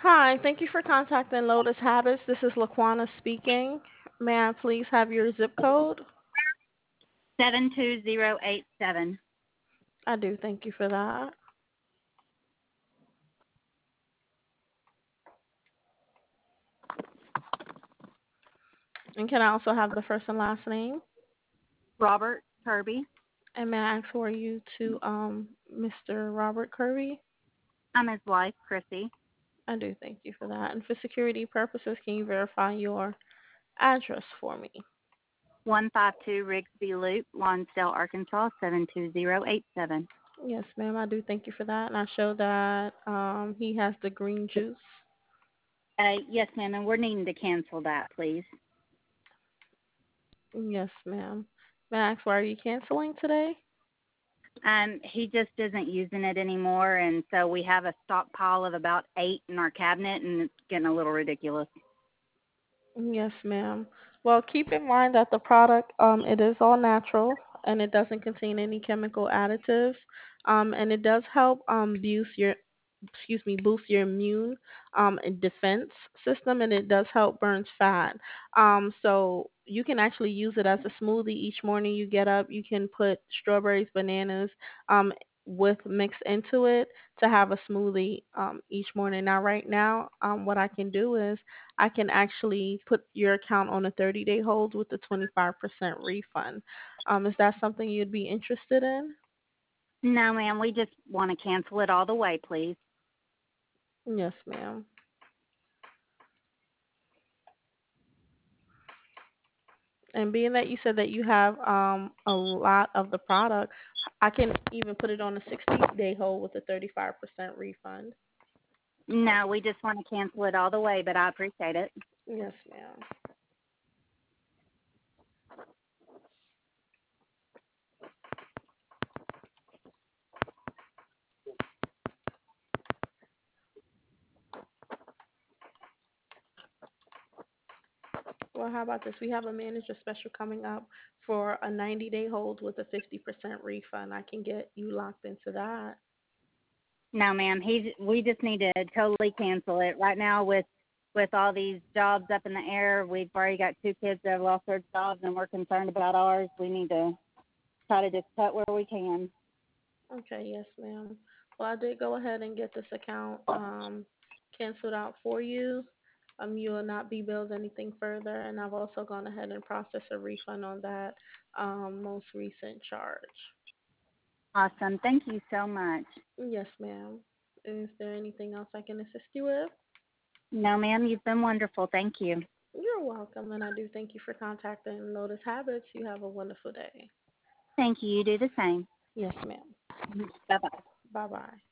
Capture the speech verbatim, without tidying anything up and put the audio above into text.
Hi, thank you for contacting Lotus Habits. This is Laquana speaking. May I please have your zip code? seven two zero eight seven. I do, thank you for that. And can I also have the first and last name? Robert Kirby. And may I ask for you to um mister Robert Kirby? I'm his wife, Chrissy. I do, thank you for that. And for security purposes, can you verify your address for me? one five two Rigsby Loop, Lonsdale, Arkansas, seven two zero eight seven. Yes, ma'am, I do thank you for that. And I show that um he has the green juice. Uh, yes, ma'am, and we're needing to cancel that, please. Yes, ma'am. May I ask why are you canceling today? Um, he just isn't using it anymore, and so we have a stockpile of about eight in our cabinet, and it's getting a little ridiculous. Yes, ma'am. Well, keep in mind that the product, um, it is all natural and it doesn't contain any chemical additives. Um, and it does help um boost your, excuse me, boost your immune um and defense system, and it does help burn fat. Um, so you can actually use it as a smoothie each morning you get up. You can put strawberries, bananas, um, with mixed into it to have a smoothie um each morning. Now, right now, um, what I can do is I can actually put your account on a thirty day hold with a twenty-five percent refund. Um, is that something you'd be interested in? No, ma'am, we just want to cancel it all the way, please. Yes, ma'am. And being that you said that you have um, a lot of the product, I can even put it on a sixty day hold with a thirty-five percent refund. No, we just want to cancel it all the way, but I appreciate it. Yes, ma'am. Well, how about this? We have a manager special coming up for a ninety day hold with a fifty percent refund. I can get you locked into that. No, ma'am. He we just need to totally cancel it right now with with all these jobs up in the air. We've already got two kids that have lost their jobs, and we're concerned about ours. We need to try to just cut where we can. Okay, yes, ma'am. Well, I did go ahead and get this account um canceled out for you. Um, you will not be billed anything further, and I've also gone ahead and processed a refund on that um most recent charge. Awesome. Thank you so much. Yes, ma'am. Is there anything else I can assist you with? No, ma'am. You've been wonderful. Thank you. You're welcome, and I do thank you for contacting Lotus Habits. You have a wonderful day. Thank you. You do the same. Yes, ma'am. Bye bye. Bye bye.